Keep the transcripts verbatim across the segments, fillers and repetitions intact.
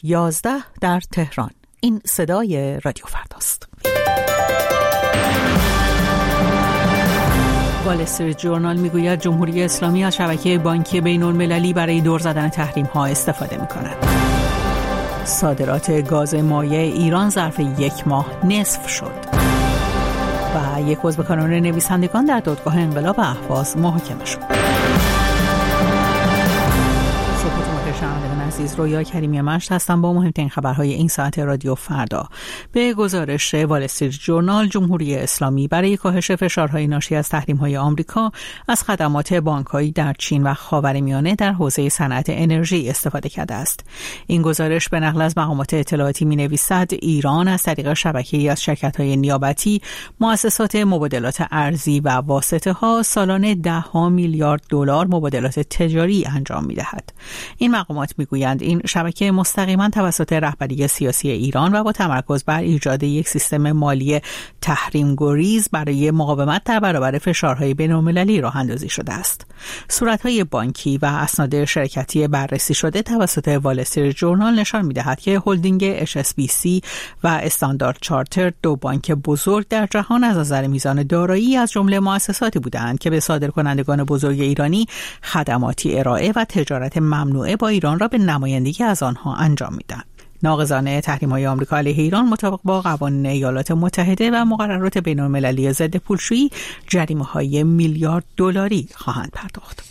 یازده در تهران. این صدای رادیو فرداست. وال استریت ژورنال میگوید جمهوری اسلامی از شبکه بانکی بین‌المللی برای دور زدن تحریم‌ها استفاده می‌کند. صادرات گاز مایع ایران ظرف یک ماه نصف شد. و یک عضو کانون نویسندگان در دادگاه انقلاب اهواز محاکمه شد. شنوندگان عزیز، رویا کریمی مشت هستم با مهمترین خبرهای این ساعت رادیو فردا. به گزارش وال استریت ژورنال، جمهوری اسلامی برای کاهش فشارهای ناشی از تحریم‌های آمریکا از خدمات بانک‌هایی در چین و خاورمیانه در حوزه صنعت انرژی استفاده کرده است. این گزارش به نقل از مقامات اطلاعاتی می‌نویسد ایران از طریق شبکه‌ای از شرکت‌های نیابتی، مؤسسات مبادلات ارزی و واسطه‌ها سالانه ده ها میلیارد دلار مبادلات تجاری انجام می‌دهد. این مقامات میگویند این شبکه مستقیما توسط رهبری سیاسی ایران و با تمرکز بر ایجاد یک سیستم مالی تحریم گریز برای مقاومت در برابر فشارهای بین‌المللی راه اندازی شده است. صورتهای بانکی و اسناد شرکتی بررسی شده توسط وال استریت ژورنال نشان می‌دهد که هلدینگ اچ اس بی سی و استاندارد چارتر دو بانک بزرگ در جهان از نظر میزان دارایی از جمله مؤسساتی بودند که به صادرکنندگان بزرگ ایرانی خدماتی ارائه و تجارت ممنوعه با ایران را به نمایندگی از آنها انجام میدن. ناقضان تحریم‌های آمریکا علیه ایران مطابق با قوانین ایالات متحده و مقررات بین‌المللی ضد پولشویی جریمه‌های میلیارد دلاری خواهند پرداخت.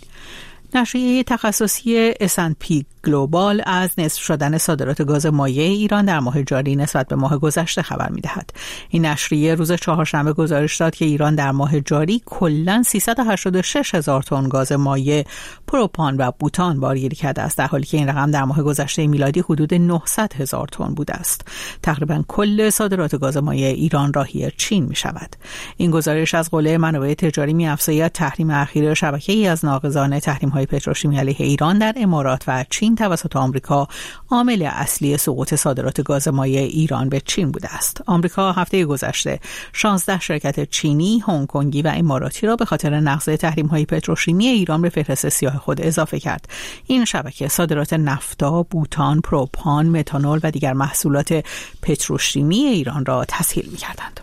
نشریه تخصصی اس اند پی گلوبال از نصف شدن صادرات گاز مایع ایران در ماه جاری نسبت به ماه گذشته خبر می‌دهد. این نشریه روز چهارشنبه گزارش داد که ایران در ماه جاری کلاً سیصد و هشتاد و شش هزار تن گاز مایع، پروپان و بوتان بارگیری کرده است، در حالی که این رقم در ماه گذشته میلادی حدود نهصد هزار تن بوده است. تقریباً کل صادرات گاز مایع ایران راهی چین می‌شود. این گزارش از قله منابع تجاری می‌افزاید تحریم اخیر شبکه‌ای از ناقضان تحریم‌های پتروشیمی علیه ایران در امارات و چین توسط آمریکا عامل اصلی سقوط صادرات گاز مایع ایران به چین بوده است. آمریکا هفته گذشته شانزده شرکت چینی، هنگ کنگی و اماراتی را به خاطر نقض تحریم‌های پتروشیمی ایران به فهرست سیاه خود اضافه کرد. این شبکه صادرات نفتا، بوتان، پروپان، متانول و دیگر محصولات پتروشیمی ایران را تسهیل می‌کردند.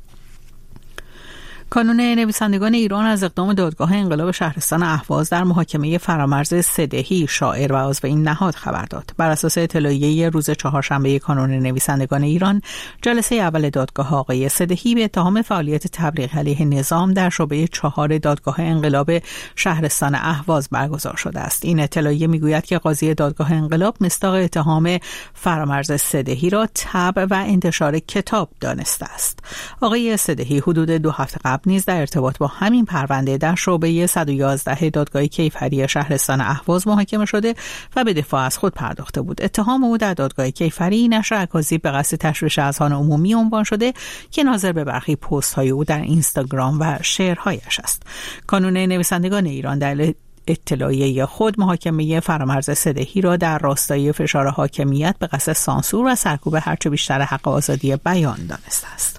کانون نویسندگان ایران از اقدام دادگاه انقلاب شهرستان اهواز در محاکمه فرامرز سدهی، شاعر و عضو این نهاد خبر داد. بر اساس اطلاعیه روز چهارشنبه کانون نویسندگان ایران، جلسه اول دادگاه آقای سدهی به اتهام فعالیت تبلیغ علیه نظام در شعبه چهار دادگاه انقلاب شهرستان اهواز برگزار شده است. این اطلاعیه میگوید که قاضی دادگاه انقلاب مصداق اتهام فرامرز سدهی را طبع و انتشار کتاب دانسته است. آقای سدهی حدود دو هفته قبل نیز در ارتباط با همین پرونده در شعبه صد و یازده دادگاه کیفری شهرستان اهواز محاکمه شده و به دفاع از خود پرداخته بود. اتهام او در دادگاه کیفری نشر اکاذیب به قصد تشویش اذهان عمومی عنوان شده که ناظر به برخی پست‌های او در اینستاگرام و شعرهایش است. کانون نویسندگان ایران در اطلاعیه خود محاکمه فرامرز سدهی را در راستای فشار حاکمیت به قصد سانسور و سرکوب هرچه بیشتر حق آزادی بیان دانسته است.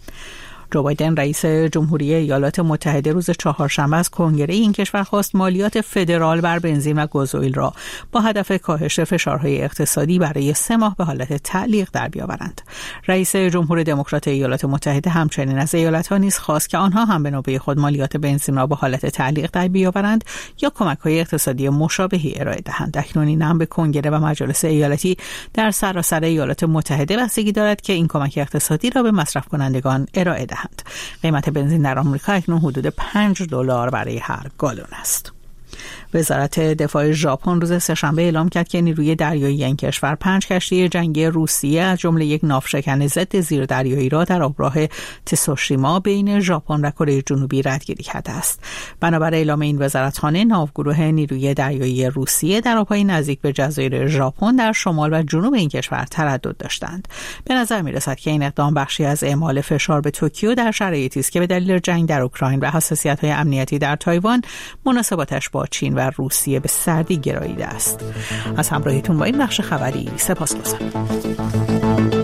جو بایدن رئیس جمهوری ایالات متحده روز چهارشنبه از کنگره این کشور خواست مالیات فدرال بر بنزین و گازوئیل را با هدف کاهش فشارهای اقتصادی برای سه ماه به حالت تعلیق در بیاورند. رئیس جمهور دموکرات ایالات متحده همچنین از ایالت‌ها نیز خواست که آنها هم به نوبه خود مالیات بنزین را به حالت تعلیق در بیاورند یا کمک‌های اقتصادی مشابهی ارائه دهند. اکنون این هم به کنگره و مجالس ایالتی در سراسر ایالات متحده بستگی دارد که این کمک اقتصادی را به مصرف کنندگان ارائه دهند. قیمت بنزین در آمریکا اکنون حدود پنج دلار برای هر گالون است. وزارت دفاع ژاپن روز سه‌شنبه اعلام کرد که نیروی دریایی این کشور پنج کشتی جنگی روسیه از جمله یک ناوشکن ضد زیردریایی را در آبراه تسوشیما بین ژاپن و کره جنوبی ردگیری کرده است. بنابر اعلام این وزارتخانه، ناوگروه نیروی دریایی روسیه در آبهای نزدیک به جزایر ژاپن در شمال و جنوب این کشور تردد داشتند. به نظر می‌رسد که این اقدام بخشی از اعمال فشار به توکیو در شرایطی است که به دلیل جنگ در اوکراین و حساسیت‌های امنیتی در تایوان مناسباتش با چین و روسیه به سردی گراییده است. از همراهیتون با این بخش خبری سپاسگزارم.